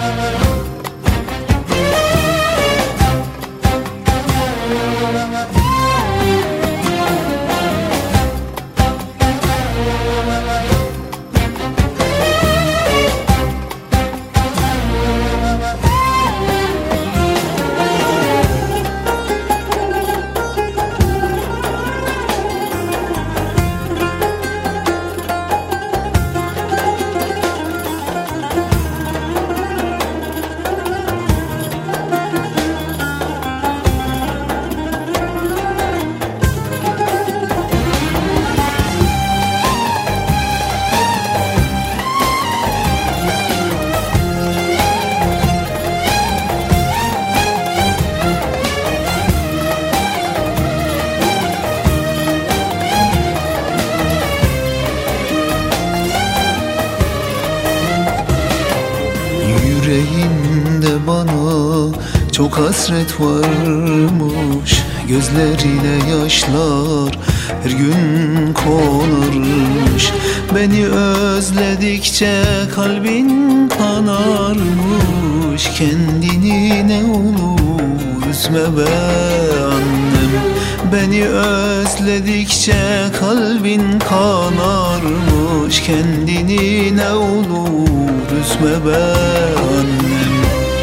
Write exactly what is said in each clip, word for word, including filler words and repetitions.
Yüreğinde bana çok hasret varmış, gözlerine yaşlar her gün konarmış. Beni özledikçe kalbin kanarmış, kendini ne olur üzme be annem. Beni özledikçe kalbin kanarmış, kendini ne olur üzme be annem.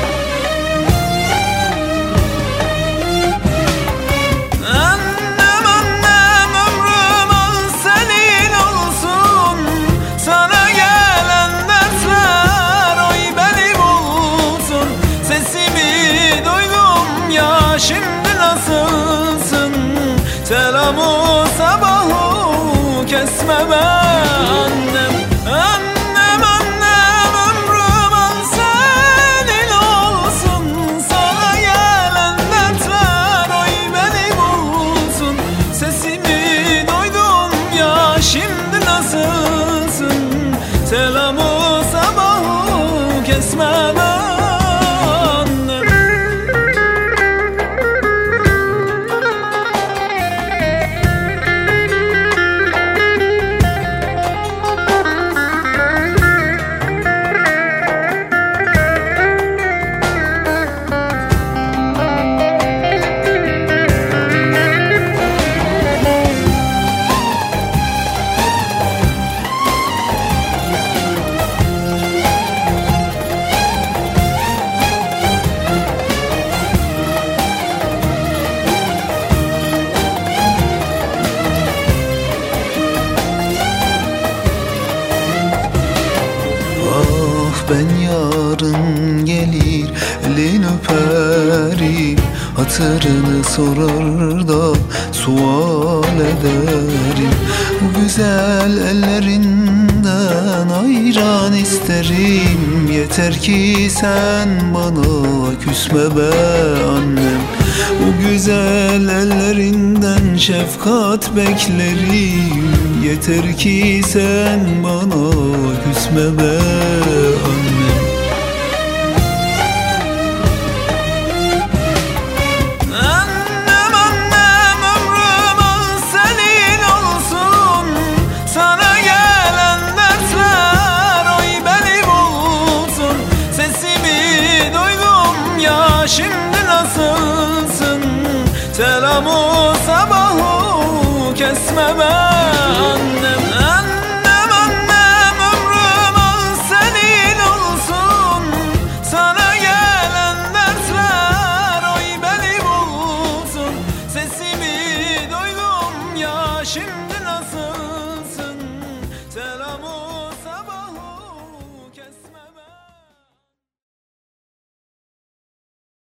Annem annem ömrüm al senin olsun, sana gelen dertler oy beni bulsun. Sesimi duydum ya şimdi nasılsın, selamı sabahı kesme be annem. Annem annem ömrüm al senin olsun, sana gelen dertler oy beni bulsun. Sesimi duydum ya şimdi nasılsın, selamı sabahı kesme be annem. Ben yarın gelir elin öperim, hatırını sorar da sual ederim. Bu güzel ellerinden ayran isterim, yeter ki sen bana küsme be annem. Bu güzel ellerinden şefkat beklerim, yeter ki sen bana küsme be